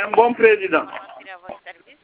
un bon président. Madame à votre service.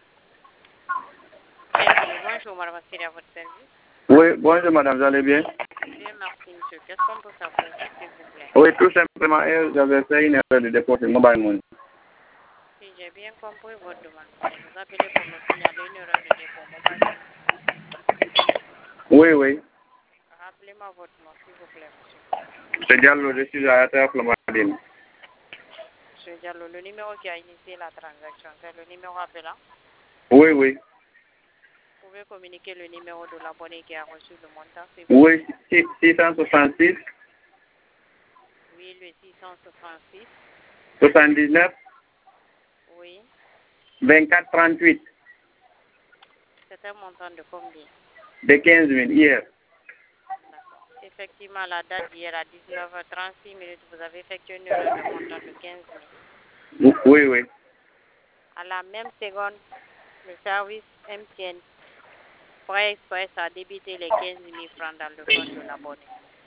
Bienvenue, bonjour, madame à votre service. Oui, bonjour madame, vous allez bien? Bien, merci monsieur. Qu'est-ce qu'on peut faire pour vous, s'il vous plaît? Oui, tout simplement, j'avais fait une erreur de déposer mobile money. Si j'ai bien compris votre demande, vous appelez pour nous signaler une erreur de dépôt mobile money. Oui, oui. Rappelez-moi votre nom, s'il vous plaît, monsieur. C'est Diallo, je suis à la Flomadine. Monsieur Diallo, le numéro qui a initié la transaction, c'est le numéro appelant? Oui, oui. Vous pouvez communiquer le numéro de l'abonné qui a reçu le montant, s'il vous plaît? Oui, 666. Oui, le 666. 79. Oui. 24 38. C'est un montant de combien? De 15 000 hier. D'accord. Effectivement, la date d'hier à 19h36, vous avez effectué une erreur de montant de 15 000. Oui, oui. À la même seconde, le service MTN Prêt Express a débité les 15 000 francs dans le compte de l'abonné.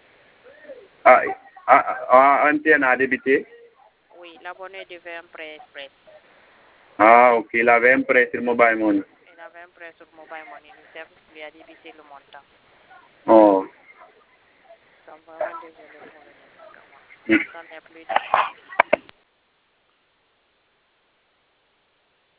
MTN a débité? Oui, l'abonné devait un Prêt Express. Ah, ok. Il avait un prêt sur mobile money. Il avait un prêt sur mobile money. Le service lui a débité le montant. Oh. Je suis vraiment désolé pour le désagrément. Le montant n'est plus disponible.